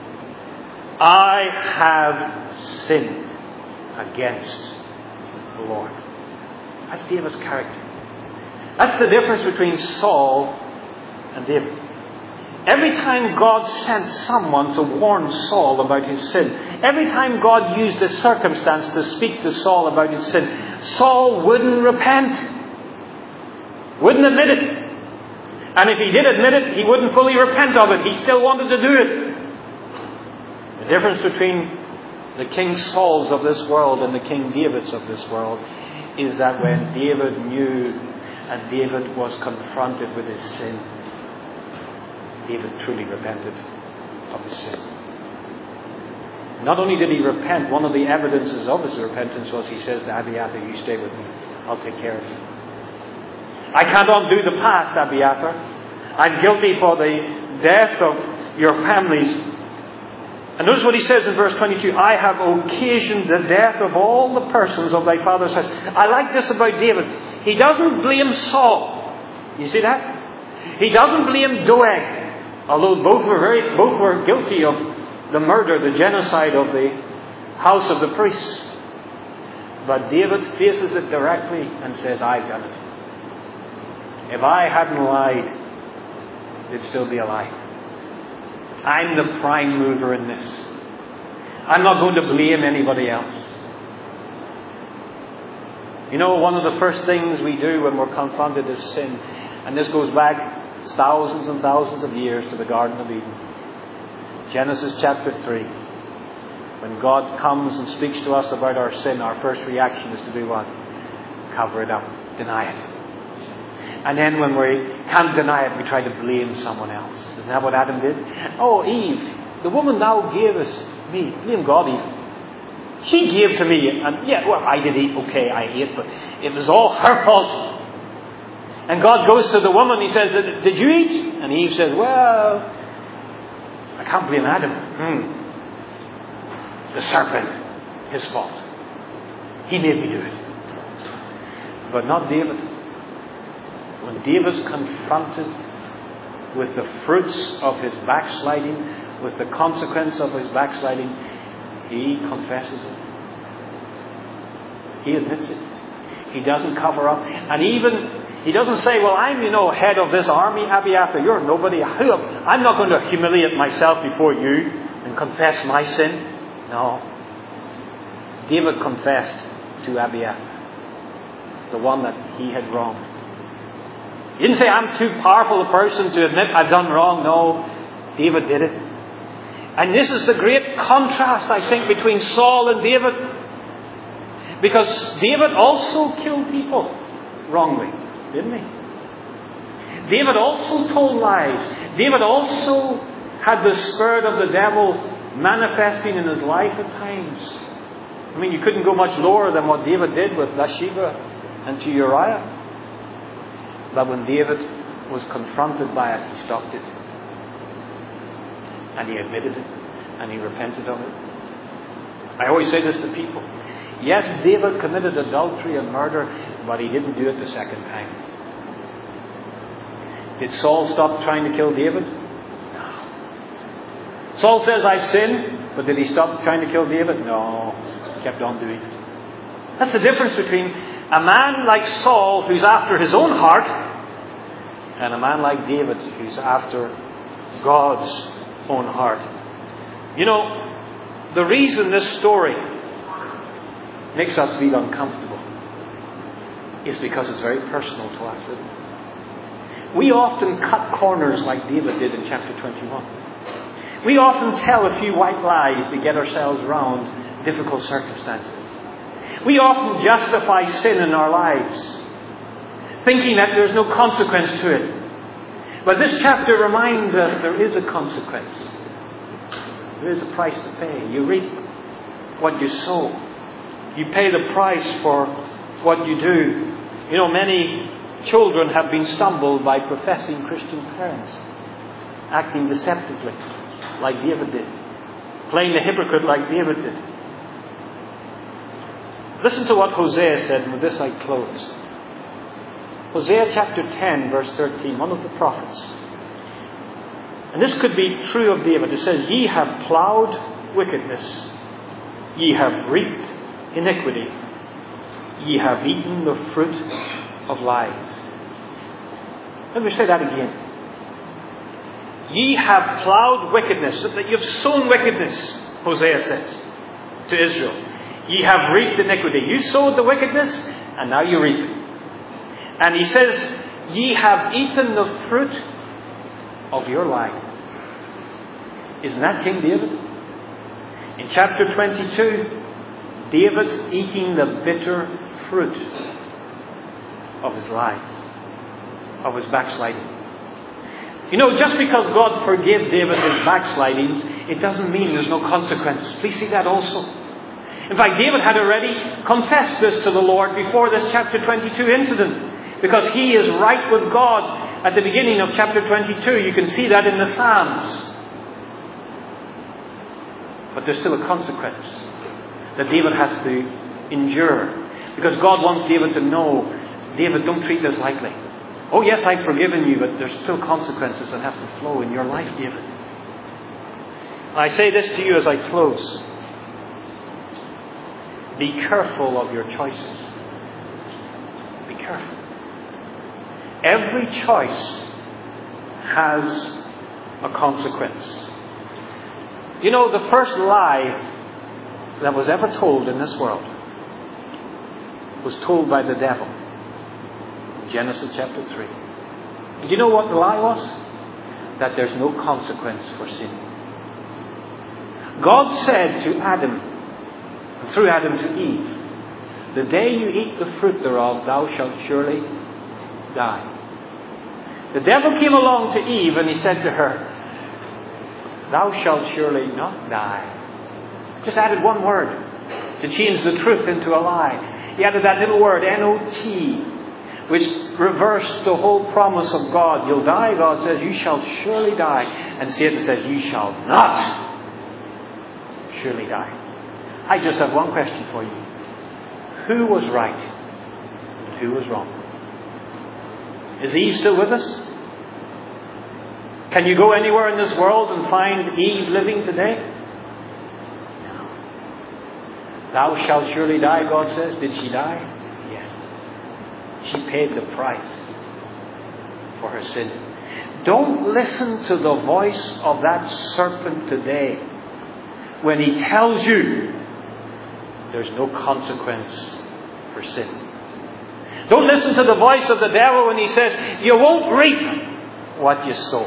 I have sinned against the Lord. That's David's character. That's the difference between Saul and David. Every time God sent someone to warn Saul about his sin, every time God used a circumstance to speak to Saul about his sin, Saul wouldn't repent. Wouldn't admit it. And if he did admit it, he wouldn't fully repent of it. He still wanted to do it. The difference between the King Sauls of this world and the King Davids of this world is that when David knew and David was confronted with his sin. David truly repented of his sin. Not only did he repent, one of the evidences of his repentance was he says to Abiathar, you stay with me, I'll take care of you. I can't undo the past, Abiathar. I'm guilty for the death of your families. And notice what he says in verse twenty-two, I have occasioned the death of all the persons of thy father's house. I like this about David. He doesn't blame Saul. You see that? He doesn't blame Doeg, although both were very, both were guilty of the murder, the genocide of the house of the priests. But David faces it directly and says, I've done it. If I hadn't lied, it'd still be a lie. I'm the prime mover in this. I'm not going to blame anybody else. You know, one of the first things we do when we're confronted is sin. And this goes back thousands and thousands of years to the Garden of Eden. Genesis chapter three. When God comes and speaks to us about our sin, our first reaction is to do what? Cover it up. Deny it. And then when we can't deny it, we try to blame someone else. Isn't that what Adam did? Oh, Eve, the woman thou gavest me. Blame God, Eve. She gave to me. And yeah, well, I did eat. Okay, I ate. But it was all her fault. And God goes to the woman. He says, did you eat? And Eve says, well, I can't blame Adam. Hmm. The serpent, his fault. He made me do it. But not David. When David's confronted with the fruits of his backsliding, with the consequence of his backsliding, he confesses it. He admits it. He doesn't cover up. And even, he doesn't say, well, I'm, you know, head of this army, Abiathar. You're nobody. I'm not going to humiliate myself before you and confess my sin. No. David confessed to Abiathar, the one that he had wronged. He didn't say, I'm too powerful a person to admit I've done wrong. No, David did it. And this is the great contrast, I think, between Saul and David. Because David also killed people wrongly, didn't he? David also told lies. David also had the spirit of the devil manifesting in his life at times. I mean, you couldn't go much lower than what David did with Bathsheba and to Uriah. But when David was confronted by it, he stopped it. And he admitted it. And he repented of it. I always say this to people. Yes, David committed adultery and murder, but he didn't do it the second time. Did Saul stop trying to kill David? No. Saul says, I've sinned, but did he stop trying to kill David? No. He kept on doing it. That's the difference between a man like Saul, who's after his own heart, and a man like David, who's after God's own heart. You know, the reason this story makes us feel uncomfortable is because it's very personal to us, isn't it? We often cut corners like David did in chapter twenty-one. We often tell a few white lies to get ourselves around difficult circumstances. We often justify sin in our lives, thinking that there's no consequence to it. But this chapter reminds us there is a consequence. There is a price to pay. You reap what you sow. You pay the price for what you do. You know, many children have been stumbled by professing Christian parents, acting deceptively like David did, playing the hypocrite like David did. Listen to what Hosea said, and with this I close. Hosea chapter ten, verse thirteen, one of the prophets. And this could be true of David. It says, ye have ploughed wickedness, ye have reaped iniquity, ye have eaten the fruit of lies. Let me say that again. Ye have ploughed wickedness, that you've sown wickedness, Hosea says to Israel. Ye have reaped iniquity. You sowed the wickedness, and now you reap it. And he says, ye have eaten the fruit of your life. Isn't that King David? In chapter twenty-two, David's eating the bitter fruit of his life. of his backsliding. You know, just because God forgave David his backslidings, it doesn't mean there's no consequences. Please see that also. In fact, David had already confessed this to the Lord before this chapter twenty-two incident, because he is right with God at the beginning of chapter twenty-two. You can see that in the Psalms. But there's still a consequence that David has to endure, because God wants David to know, David, don't treat this lightly. Oh yes, I've forgiven you, but there's still consequences that have to flow in your life, David. I say this to you as I close. Be careful of your choices. Be careful. Every choice has a consequence. You know, the first lie that was ever told in this world was told by the devil. Genesis chapter three. Do you know what the lie was? That there's no consequence for sin. God said to Adam, and through Adam to Eve, the day you eat the fruit thereof, thou shalt surely die. The devil came along to Eve and he said to her, thou shalt surely not die. Just added one word to change the truth into a lie. He added that little word, N O T, which reversed the whole promise of God. You'll die, God says, you shall surely die. And Satan says, you shall not surely die. I just have one question for you. Who was right and who was wrong? Is Eve still with us? Can you go anywhere in this world and find Eve living today? No. Thou shalt surely die, God says. Did she die? She paid the price for her sin. Don't listen to the voice of that serpent today when he tells you there's no consequence for sin. Don't listen to the voice of the devil when he says you won't reap what you sow.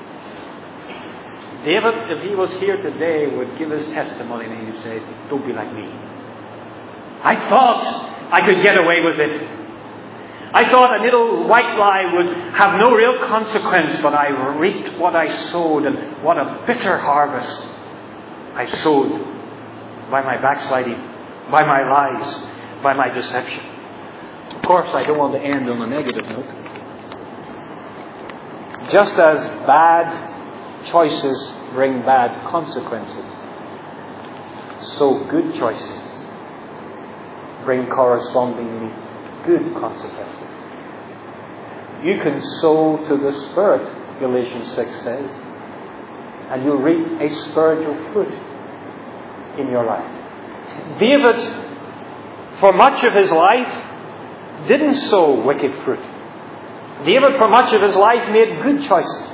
David, if he was here today, would give his testimony and he'd say, don't be like me. I thought I could get away with it. I thought a little white lie would have no real consequence, but I reaped what I sowed, and what a bitter harvest I sowed by my backsliding, by my lies, by my deception. Of course, I don't want to end on a negative note. Just as bad choices bring bad consequences, so good choices bring correspondingly good consequences. You can sow to the Spirit, Galatians six says, and you'll reap a spiritual fruit in your life. David, for much of his life, didn't sow wicked fruit. David, for much of his life, made good choices.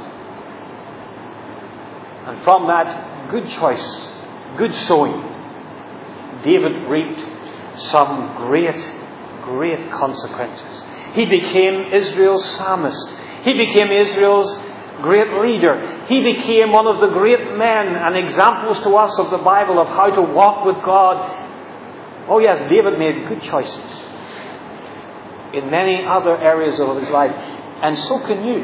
And from that good choice, good sowing, David reaped some great Great consequences. He became Israel's psalmist. He became Israel's great leader. He became one of the great men and examples to us of the Bible of how to walk with God. Oh yes, David made good choices in many other areas of his life. And so can you.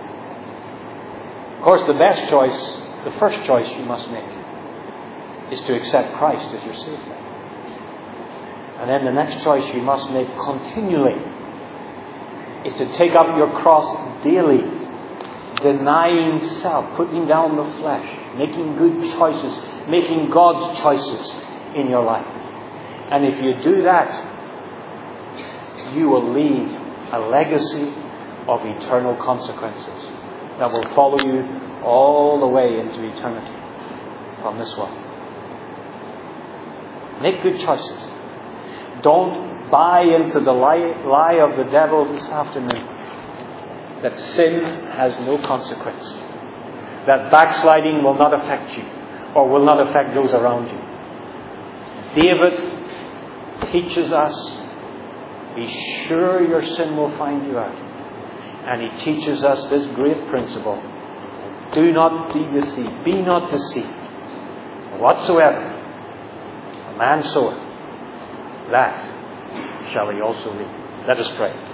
Of course, the best choice, the first choice you must make, is to accept Christ as your Savior. And then the next choice you must make continually is to take up your cross daily, denying self, putting down the flesh, making good choices, making God's choices in your life. And if you do that, you will leave a legacy of eternal consequences that will follow you all the way into eternity from this world. Make good choices. Don't buy into the lie, lie of the devil this afternoon that sin has no consequence, that backsliding will not affect you or will not affect those around you. David teaches us, be sure your sin will find you out. And he teaches us this great principle: do not be deceived, be not deceived. Whatsoever a man soweth, that shall he also reap. Let us pray.